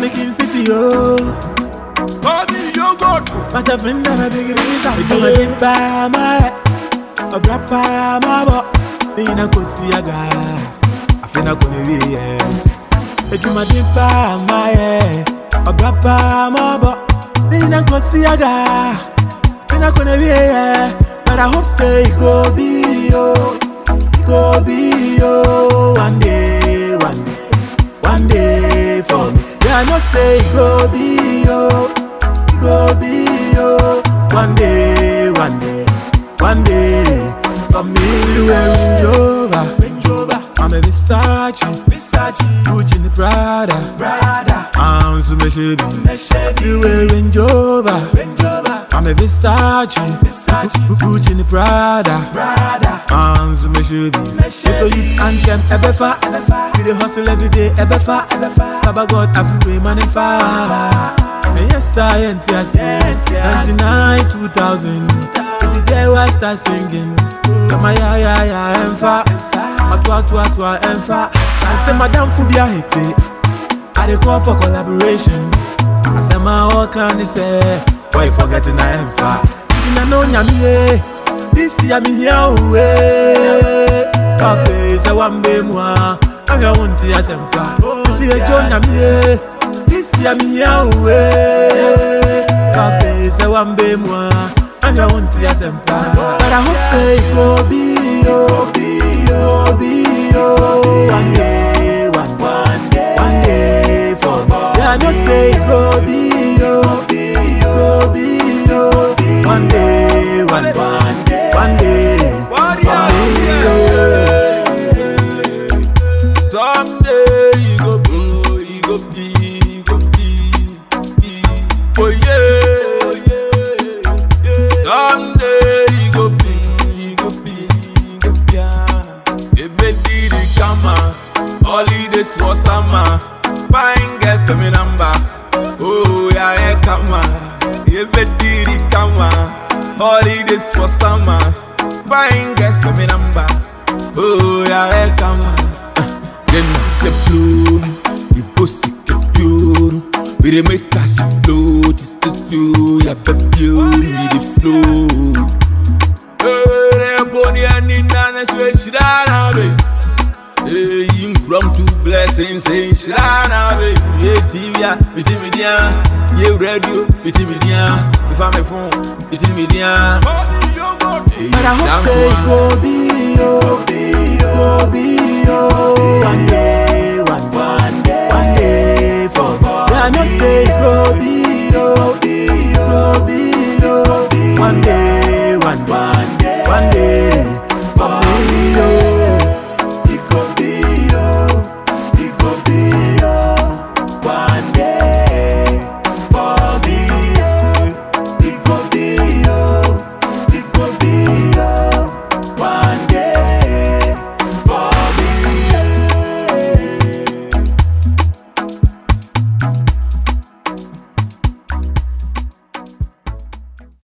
making city, oh. Bobby, you got But a friend and a big reason. We do a dip by my head. A brap by my butt. Me in a coffee, a guy. I feel not gonna be here. We do my dip by my head. A brap by my butt. Me in a coffee, a guy. I feel not gonna be here. But I hope say it go be yo. It go be yo. One day, one day. One day for me. Yeah, I know say it go be yo. Go be yo. One day, one day, one day. For me, you wear Range Rover. I'm a Versace, Gucci and Prada. I'm so Chevy. You wear Range Rover. I'm a Versace, Gucci and Prada. I'm so Chevy. So you anthem ebefa. You dey hustle every day ebefa. Baba God everywhere man and fire. Yes, I ain't 99, 2000. Every day I start singing. Come on, yeah, emfa. Atwa, emfa. I say, Madame Fubia hate it. I dey call for collaboration. I say, my all can say, why forgetting I emfa? You know, Nyamiye. This year, me here, Papa, say, one day more. I'm your one to your sempa. This year, John Nyamiye. This year me away. Papa say one day more. I'm your one to your sempa. But I hope say it go be yo. One day, one day for me. Yeah, I know say it go be yo. One day, one day. someday you go be. Oh yeah. Someday you go be. If they did it come holidays for summer. Fine girl to me number. Oh yeah, come on. If they did it come holidays for summer. Fine girl to me number. Oh yeah, come on. Then the flow, the pussy get pure. We dey make catch float, it's the flow, yeah, baby, the flow. Hey, body and in and switch down, baby. Hey, him from two blessings, say Shana, baby. Yeah, TV, media, yeah, radio, media. If I'm a phone, media. But I hope say go be yo. One day.